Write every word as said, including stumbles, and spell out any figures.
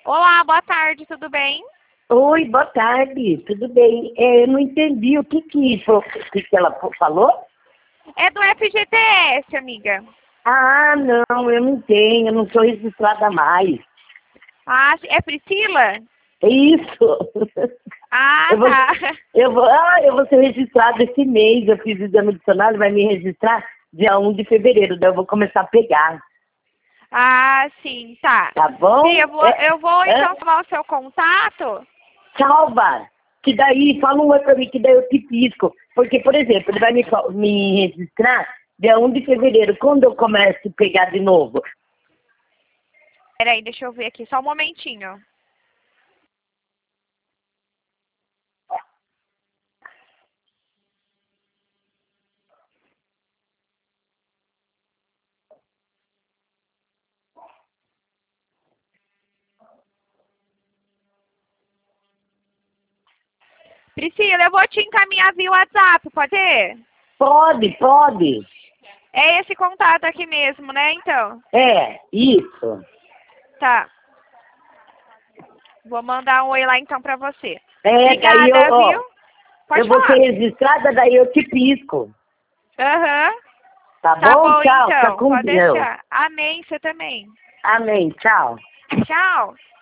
Olá, boa tarde, tudo bem? Oi, boa tarde, tudo bem? É, eu não entendi o que que, o que que ela falou? É do F G T S, amiga. Ah, não, eu não tenho, eu não sou registrada mais. Ah, é Priscila? É isso. Ah, Eu vou, tá. eu vou, ah, eu vou ser registrada esse mês, eu fiz o exame de dicionário, vai me registrar dia um de fevereiro, daí eu vou começar a pegar, Ah, sim, tá. tá bom? Sim, eu vou, É, eu vou é, então tomar o seu contato. salva, que daí, fala um oi pra mim, que daí eu te pisco. Porque, por exemplo, ele vai me, fa- me registrar dia um de fevereiro, quando eu começo a pegar de novo? Peraí, deixa eu ver aqui, só um momentinho. Priscila, eu vou te encaminhar via WhatsApp, pode ser? Pode, pode. É esse contato aqui mesmo, né, então? É, isso. Tá. Vou mandar um oi lá então pra você. É, daí eu, Obrigada, viu? ó, Pode eu vou ser falar. registrada, daí eu te pisco. Aham. Tá Tá bom? bom Tchau, fica então, com pode Deus. deixar. Amém, você também. Amém, tchau. Tchau.